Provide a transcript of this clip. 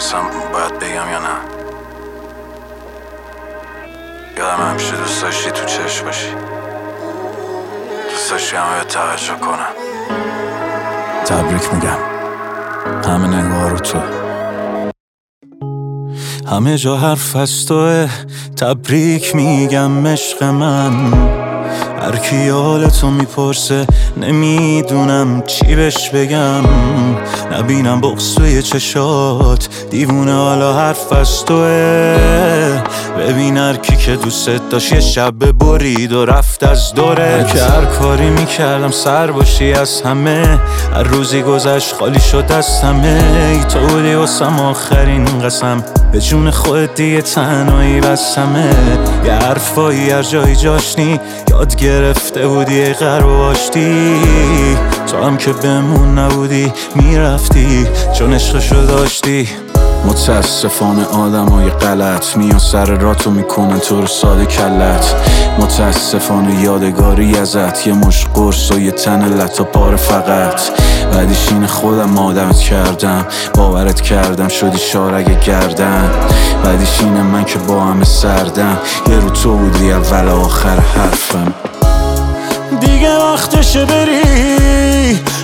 اصلا باید بگم یا نه؟ یادم همیشه دوست داشتی تو چشم باشی، دوست داشتی همه توجه کنم. تبریک میگم، همه نگاه رو تو، همه جا حرف از توه. تبریک میگم عشق من، هر کی حالتو میپرسه نمیدونم چی بهش بگم. نبینم بغض توی چشات، دیوونه حالا حرف از توه. ببین هر کی که دوست داشت یه شب برید و رفت از دوره. که هر کاری میکردم سر باشی از همه، هر روزی گذشت خالی شد از همه. ای تو بودی واسم آخرین قسم، به جون خودت دیگه تنهایی بسمه. یه حرفایی هر جایی جاشنی یاد گرفته بودی ای غرب و آشتی. تو هم که بمون نبودی میرفتی چون عشقشو داشتی. متاسفانه آدمای غلط میان سر راتو میکنن تو رو ساده کلت. متاسفانه یادگاری ازت یه مش قرص و یه تن لطا پاره فقط. بعدش اینه خودم آدمت کردم، باورت کردم شدی شارگ گردن. بعدش اینه من که با همه سردم، یه رو تو بودی اول آخر حرفم. دیگه وقتشه بری